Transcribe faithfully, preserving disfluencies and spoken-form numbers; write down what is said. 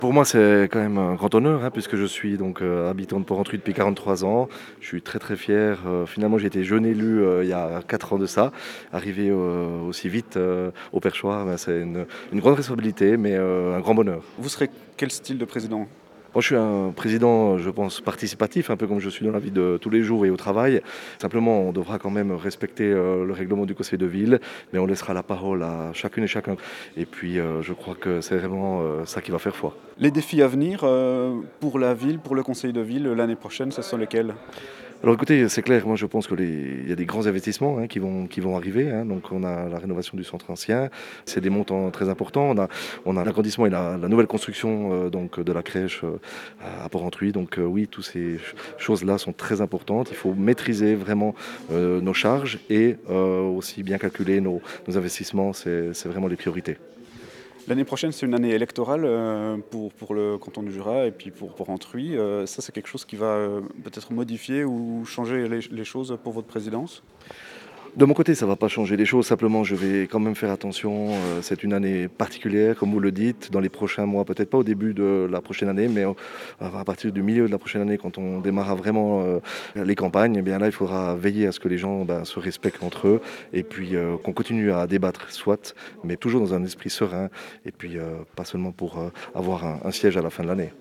Pour moi, c'est quand même un grand honneur, hein, puisque je suis donc euh, habitant de Porrentruy depuis quarante-trois ans. Je suis très très fier. Euh, finalement, j'ai été jeune élu euh, il y a quatre ans de ça. Arriver euh, aussi vite euh, au perchoir, ben, c'est une, une grande responsabilité, mais euh, un grand bonheur. Vous serez quel style de président? Moi, je suis un président, je pense, participatif, un peu comme je suis dans la vie de tous les jours et au travail. Simplement, on devra quand même respecter euh, le règlement du conseil de ville, mais on laissera la parole à chacune et chacun. Et puis, euh, je crois que c'est vraiment euh, ça qui va faire foi. Les défis à venir euh, pour la ville, pour le conseil de ville l'année prochaine, ce sont lesquels? Alors écoutez, c'est clair, moi je pense que les... il y a des grands investissements hein, qui vont, qui vont arriver. Hein. Donc on a la rénovation du centre ancien, c'est des montants très importants. On a, on a l'agrandissement et la, la nouvelle construction euh, donc, de la crèche euh, à Porrentruy. Donc euh, oui, toutes ces ch- choses-là sont très importantes. Il faut maîtriser vraiment euh, nos charges et euh, aussi bien calculer nos, nos investissements. C'est c'est vraiment les priorités. L'année prochaine, c'est une année électorale euh, pour, pour le canton du Jura et puis pour, pour Antruy. Euh, ça, c'est quelque chose qui va euh, peut-être modifier ou changer les, les choses pour votre présidence? De mon côté, ça ne va pas changer les choses. Simplement, je vais quand même faire attention. Euh, C'est une année particulière, comme vous le dites. Dans les prochains mois, peut-être pas au début de la prochaine année, mais euh, à partir du milieu de la prochaine année, quand on démarrera vraiment euh, les campagnes, eh bien là, il faudra veiller à ce que les gens ben, se respectent entre eux et puis euh, qu'on continue à débattre, soit, mais toujours dans un esprit serein et puis euh, pas seulement pour euh, avoir un, un siège à la fin de l'année.